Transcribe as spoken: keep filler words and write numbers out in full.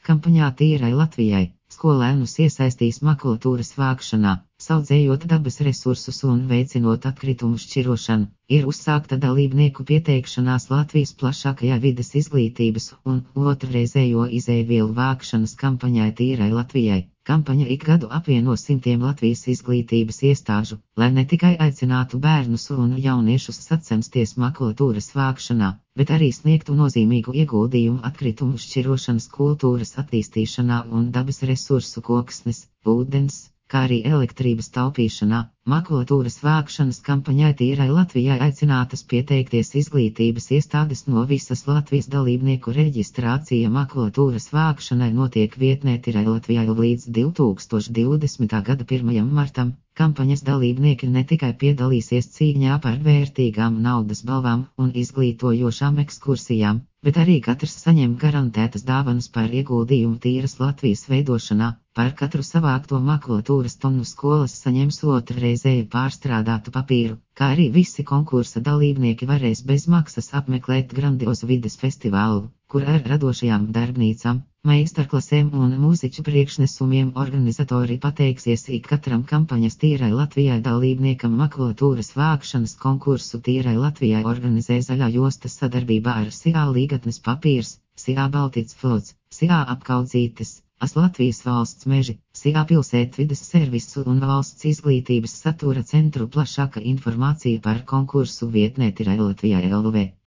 Kampaņā Tīrai Latvijai skolēnus iesaistīs makulatūras vākšanā, saudzējot dabas resursus un veicinot atkritumu šķirošanu. Ir uzsākta dalībnieku pieteikšanās Latvijas plašākajā vides izglītības un otrreizējo izēvielu vākšanas kampaņai Tīrai Latvijai. Kampaņa ik gadu apvieno simtiem Latvijas izglītības iestāžu, lai ne tikai aicinātu bērnus un jauniešus sacensties makulatūras vākšanā, bet arī sniegtu nozīmīgu ieguldījumu atkritumu šķirošanas kultūras attīstīšanā un dabas resursu koksnes, ūdens, kā arī elektrības taupīšanā. Makulatūras vākšanas kampaņai Tīrai Latvijai aicinātas pieteikties izglītības iestādes no visas Latvijas. Dalībnieku reģistrācija makulatūras vākšanai notiek vietnē Tīrai Latvijai līdz divi tūkstoši divdesmitā gada pirmajam martam. Kampaņas dalībnieki ne tikai piedalīsies cīņā par vērtīgām naudas balvām un izglītojošām ekskursijām, bet arī katrs saņem garantētas dāvanas par ieguldījumu tīras Latvijas veidošanā. Par katru savākto makulatūras tonu skolas saņems otrreizēju pārstrādātu papīru, kā arī visi konkursa dalībnieki varēs bez maksas apmeklēt grandiozu vides festivālu, kur ar radošajām darbnīcām, meistarklasēm un mūziķu priekšnesumiem organizatori pateiksies ik katram kampaņas Tīrai Latvijai dalībniekam. Makulatūras vākšanas konkursu Tīrai Latvijai organizē Zaļā josta sadarbībā ar S I A Līgatnes papīrs, S I A Baltics Flods, S I A Apkaudzītes, AS Latvijas valsts meži, S I A pilsētvides servisu un valsts izglītības satura centru. Plašāka informācija par konkursu vietnē Tīrai Latvijai L V.